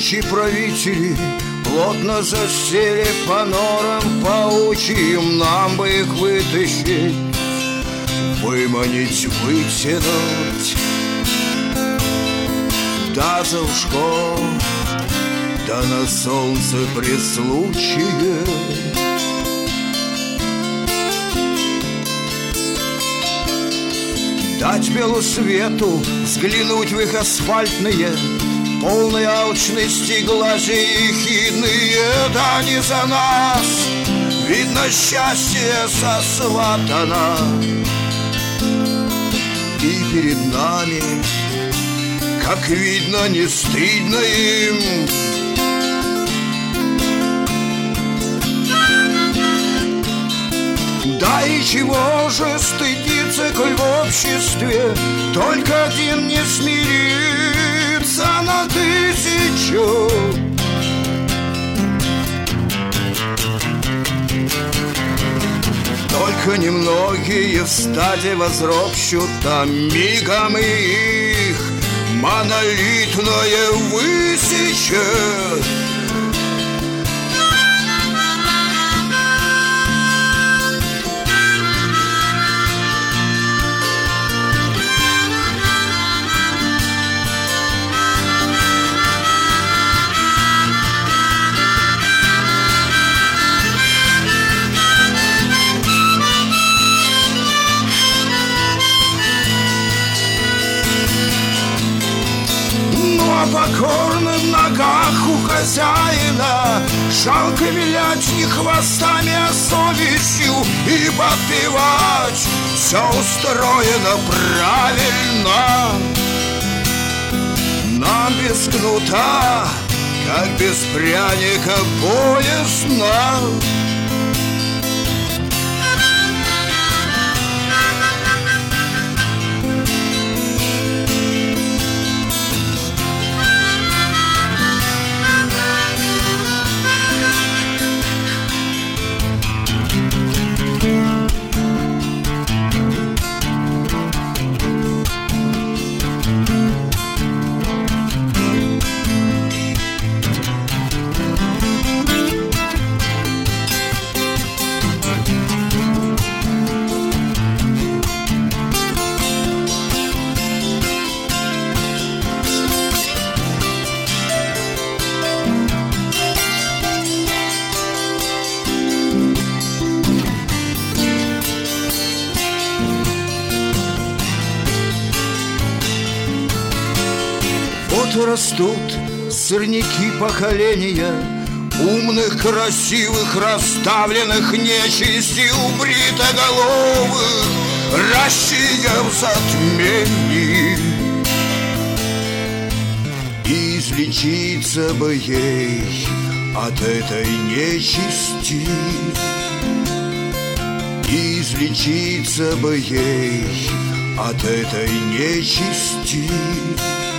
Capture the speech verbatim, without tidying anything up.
нынче правители плотно засели по норам паучьим. Нам бы их вытащить, выманить, вытянуть да за ушко, да на солнце при случае. Дать белу свету взглянуть в их асфальтные, полные алчности глаза ехидные. Да не за нас, видно, счастье сосватано, и перед нами, как видно, не стыдно им. Да и чего же стыдиться, коль в обществе только один не смирится на тысячу? Только немногие в стаде возропщут, а мигом их монолитное высечет. Покорным ногах у хозяина жалко вилять не хвостами, а совестью, и подпевать все устроено правильно. Нам без кнута, как без пряника, боязно. Растут сорняки поколения умных, красивых, расставленных нечистью бритоголовых. Россия в затмении, излечиться бы ей от этой нечисти, излечиться бы ей от этой нечисти.